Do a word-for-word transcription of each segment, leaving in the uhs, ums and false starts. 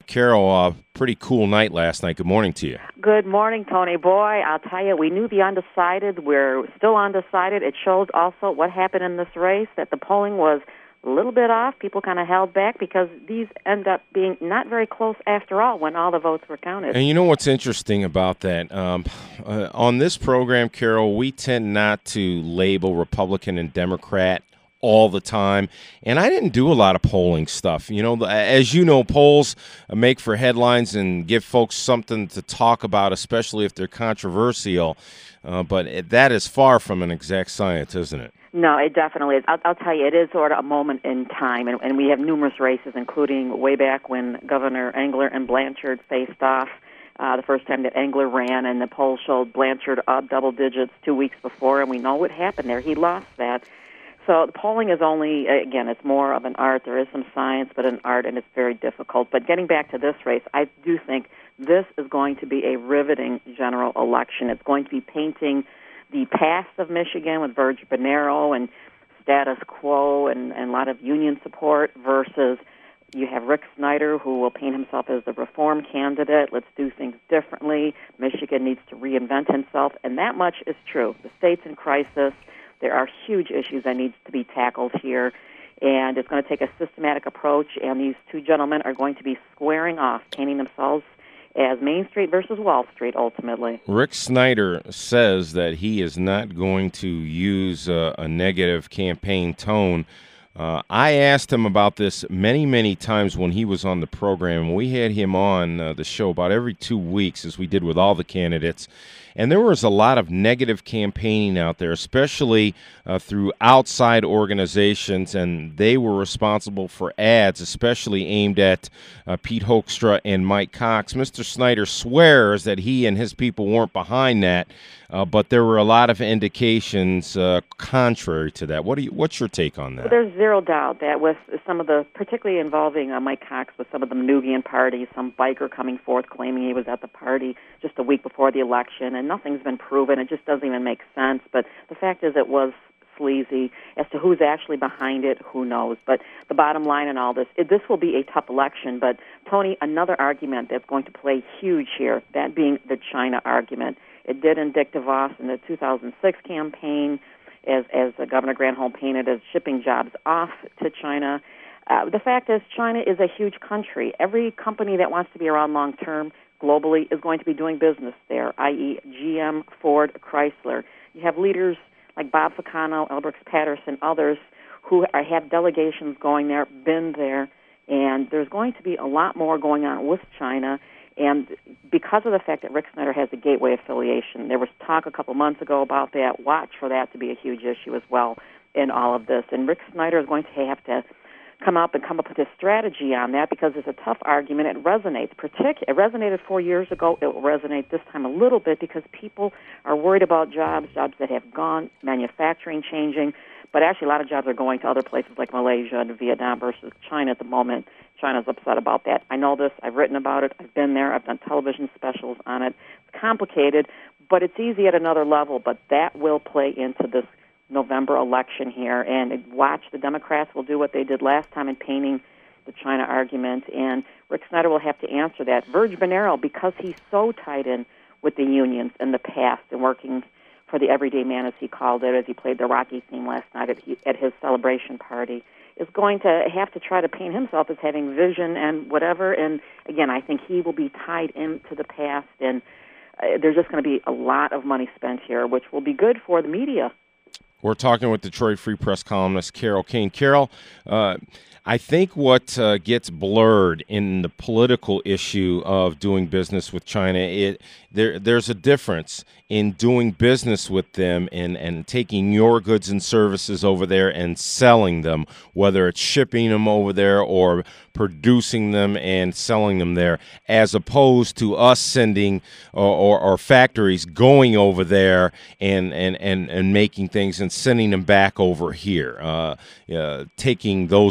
Carol, uh, pretty cool night last night. Good morning to you. Good morning, Tony. Boy, I'll tell you, we knew the undecided. We're still undecided. It shows also what happened in this race, that the polling was a little bit off. People kind of held back because these end up being not very close after all when all the votes were counted. And you know what's interesting about that? Um, uh, on this program, Carol, we tend not to label Republican and Democrat all the time, and I didn't do a lot of polling stuff. You know, as you know, polls make for headlines and give folks something to talk about, especially if they're controversial, uh, but it, that is far from an exact science, isn't it? No, it definitely is. I'll, I'll tell you, it is sort of a moment in time, and, and we have numerous races, including way back when Governor Engler and Blanchard faced off uh, the first time that Engler ran, and the poll showed Blanchard up double digits two weeks before, and we know what happened there. He lost that. So the polling is only, again, it's more of an art. There is some science, but an art, and it's very difficult. But getting back to this race, I do think this is going to be a riveting general election. It's going to be painting the past of Michigan with Virg Bonero and status quo and, and a lot of union support versus you have Rick Snyder, who will paint himself as the reform candidate. Let's do things differently. Michigan needs to reinvent himself, and that much is true. The state's in crisis. There are huge issues that need to be tackled here, and it's going to take a systematic approach, and these two gentlemen are going to be squaring off, painting themselves as Main Street versus Wall Street, ultimately. Rick Snyder says that he is not going to use a, a negative campaign tone. Uh, I asked him about this many, many times when he was on the program. We had him on uh, the show about every two weeks, as we did with all the candidates. And there was a lot of negative campaigning out there, especially uh, through outside organizations, and they were responsible for ads, especially aimed at uh, Pete Hoekstra and Mike Cox. Mister Snyder swears that he and his people weren't behind that, uh, but there were a lot of indications uh, contrary to that. What do you? What's your take on that? Well, there's zero doubt that with some of the, particularly involving uh, Mike Cox with some of the Manoogian parties, some biker coming forth claiming he was at the party just a week before the election, and nothing's been proven. It just doesn't even make sense. But the fact is it was sleazy. As to who's actually behind it, who knows? But the bottom line in all this, it, this will be a tough election. But, Tony, another argument that's going to play huge here, that being the China argument. It did indict DeVos in the two thousand six campaign as, as Governor Granholm painted as shipping jobs off to China. Uh, the fact is China is a huge country. Every company that wants to be around long-term globally is going to be doing business there, that is. G M, Ford, Chrysler. You have leaders like Bob Ficano, Elbrix Patterson, others who are, have delegations going there, been there, and there's going to be a lot more going on with China. And because of the fact that Rick Snyder has a gateway affiliation, there was talk a couple months ago about that. Watch for that to be a huge issue as well in all of this. And Rick Snyder is going to have to come up and come up with a strategy on that because it's a tough argument. It resonates. Partic- it resonated four years ago. It will resonate this time a little bit because people are worried about jobs, jobs that have gone, manufacturing changing. But actually, a lot of jobs are going to other places like Malaysia and Vietnam versus China at the moment. China's upset about that. I know this. I've written about it. I've been there. I've done television specials on it. It's complicated, but it's easy at another level. But that will play into this November election here. And watch, the Democrats will do what they did last time in painting the China argument. And Rick Snyder will have to answer that. Virg Bonero, because he's so tied in with the unions in the past and working for the everyday man, as he called it, as he played the Rocky theme last night at, he, at his celebration party, is going to have to try to paint himself as having vision and whatever. And, again, I think he will be tied into the past, and uh, there's just going to be a lot of money spent here, which will be good for the media. We're talking with Detroit Free Press columnist Carol Kane. Carol, uh, I think what uh, gets blurred in the political issue of doing business with China, it there there's a difference in doing business with them and, and taking your goods and services over there and selling them, whether it's shipping them over there or producing them and selling them there, as opposed to us sending or, or, or factories going over there and, and, and, and making things and sending them back over here, uh, uh, taking those jobs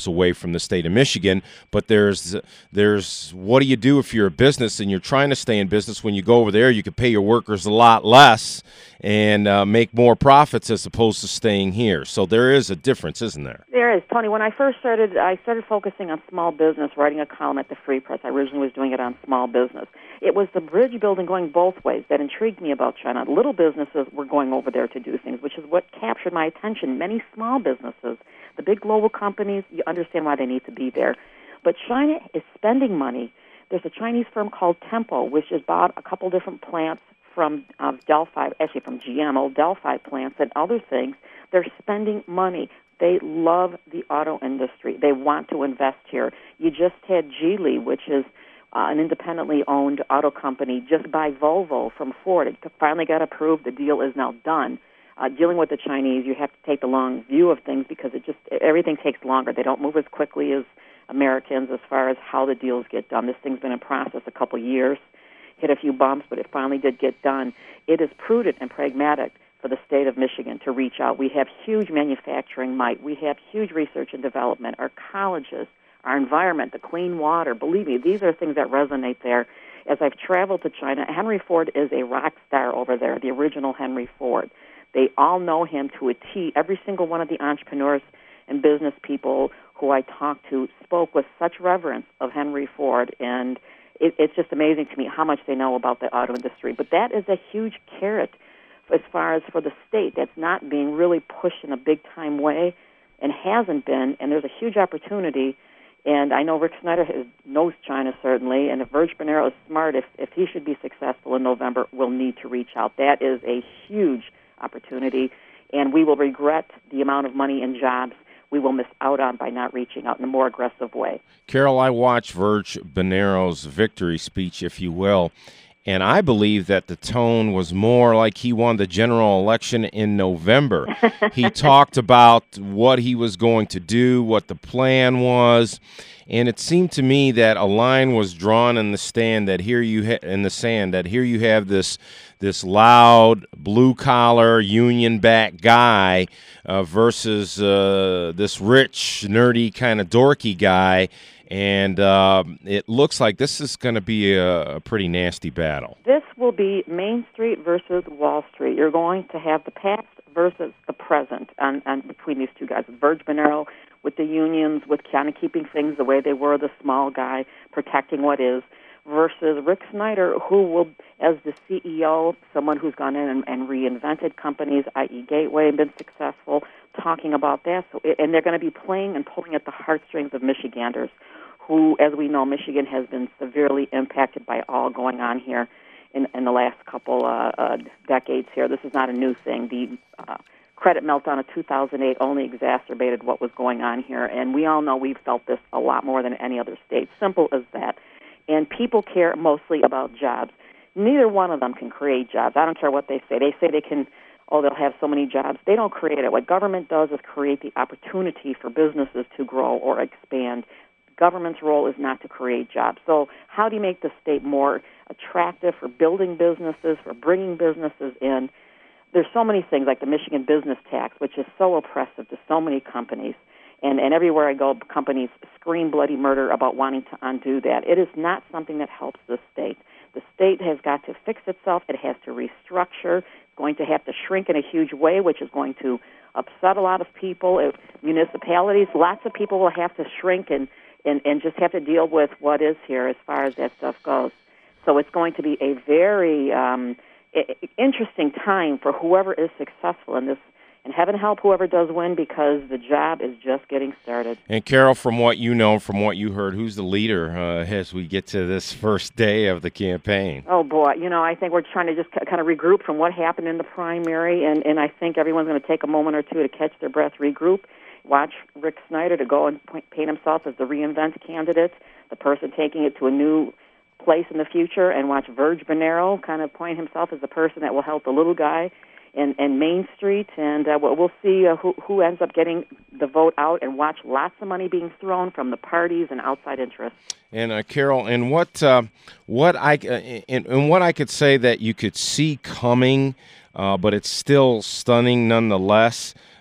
miles away from the state of Michigan. But there's there's what do you do if you're a business and you're trying to stay in business? When you go over there, you can pay your workers a lot less and uh, make more profits as opposed to staying here. So there is a difference, isn't there? There is, Tony. When I first started, I started focusing on small business, writing a column at the Free Press. I originally was doing it on small business. It was the bridge building going both ways that intrigued me about China. Little businesses were going over there to do things, which is what captured my attention. Many small businesses, the big global companies, you understand why they need to be there. But China is spending money. There's a Chinese firm called Tempo, which has bought a couple different plants from uh, Delphi, actually from G M, old Delphi plants and other things. They're spending money. They love the auto industry. They want to invest here. You just had Geely, which is uh, an independently owned auto company, just buy Volvo from Ford. It finally got approved. The deal is now done. Uh, dealing with the Chinese, you have to take the long view of things because it just everything takes longer. They don't move as quickly as Americans as far as how the deals get done. This thing's been in process a couple years, hit a few bumps, but it finally did get done. It is prudent and pragmatic for the state of Michigan to reach out. We have huge manufacturing might. We have huge research and development. Our colleges, our environment, the clean water. Believe me, these are things that resonate there. As I've traveled to China, Henry Ford is a rock star over there, the original Henry Ford. They all know him to a T. Every single one of the entrepreneurs and business people who I talked to spoke with such reverence of Henry Ford, and it, it's just amazing to me how much they know about the auto industry. But that is a huge carrot as far as for the state that's not being really pushed in a big-time way and hasn't been, and there's a huge opportunity. And I know Rick Snyder has, knows China, certainly, and if Verge Bernero is smart, if, if he should be successful in November, we'll need to reach out. That is a huge opportunity, and we will regret the amount of money and jobs we will miss out on by not reaching out in a more aggressive way. Carol, I watched Verge Bernero's victory speech, if you will, and I believe that the tone was more like he won the general election in November. He talked about what he was going to do, what the plan was, and it seemed to me that a line was drawn in the stand that here you ha- in the sand that here you have this this loud blue collar union back guy uh, versus uh, this rich nerdy kind of dorky guy. And uh, it looks like this is going to be a, a pretty nasty battle. This will be Main Street versus Wall Street. You're going to have the past versus the present on, on between these two guys. Verge Bernero with the unions, with kind of keeping things the way they were, the small guy protecting what is, versus Rick Snyder, who will, as the C E O, someone who's gone in and, and reinvented companies, that is. Gateway, and been successful, talking about that. So, and they're going to be playing and pulling at the heartstrings of Michiganders, who, as we know, Michigan has been severely impacted by all going on here in, in the last couple uh, uh, decades here. This is not a new thing. The uh, credit meltdown of two thousand eight only exacerbated what was going on here, and we all know we've felt this a lot more than any other state. Simple as that. And people care mostly about jobs. Neither one of them can create jobs. I don't care what they say. They say they can, oh, they'll have so many jobs. They don't create it. What government does is create the opportunity for businesses to grow or expand. Government's role is not to create jobs. So how do you make the state more attractive for building businesses, for bringing businesses in? There's so many things like the Michigan business tax, which is so oppressive to so many companies. And, and everywhere I go, companies scream bloody murder about wanting to undo that. It is not something that helps the state. The state has got to fix itself. It has to restructure. It's going to have to shrink in a huge way, which is going to upset a lot of people. If municipalities, lots of people will have to shrink and, and, and just have to deal with what is here as far as that stuff goes. So it's going to be a very um, interesting time for whoever is successful in this. And heaven help whoever does win, because the job is just getting started. And Carol, from what you know, from what you heard, who's the leader uh, as we get to this first day of the campaign? Oh, boy. You know, I think we're trying to just kind of regroup from what happened in the primary, and, and I think everyone's going to take a moment or two to catch their breath, regroup, watch Rick Snyder to go and point, paint himself as the reinvent candidate, the person taking it to a new place in the future, and watch Verge Bernero kind of point himself as the person that will help the little guy and, and Main Street, and uh, we'll see uh, who, who ends up getting the vote out, and watch lots of money being thrown from the parties and outside interests. And uh, Carol, and what uh, what I uh, and, and what I could say that you could see coming, uh, but it's still stunning nonetheless.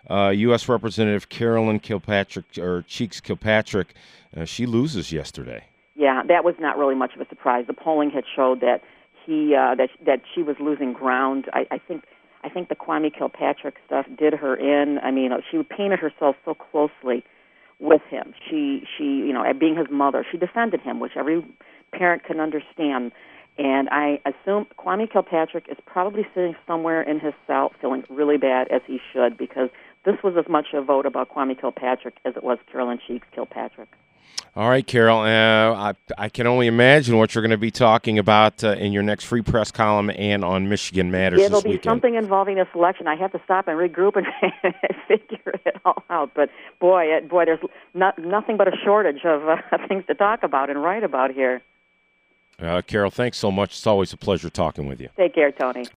uh, U S. Representative Carolyn Kilpatrick, or Cheeks Kilpatrick, uh, she loses yesterday. Yeah, that was not really much of a surprise. The polling had showed that he uh, that that she was losing ground. I, I think I think the Kwame Kilpatrick stuff did her in. I mean, she painted herself so closely with him. She she you know, being his mother, she defended him, which every parent can understand. And I assume Kwame Kilpatrick is probably sitting somewhere in his cell feeling really bad, as he should, because this was as much a vote about Kwame Kilpatrick as it was Carolyn Cheeks Kilpatrick. All right, Carol, uh, I, I can only imagine what you're going to be talking about uh, in your next Free Press column and on Michigan Matters It'll this be weekend. Something involving this election. I have to stop and regroup and figure it all out. But, boy, it, boy, there's not, nothing but a shortage of uh, things to talk about and write about here. Uh, Carol, thanks so much. It's always a pleasure talking with you. Take care, Tony.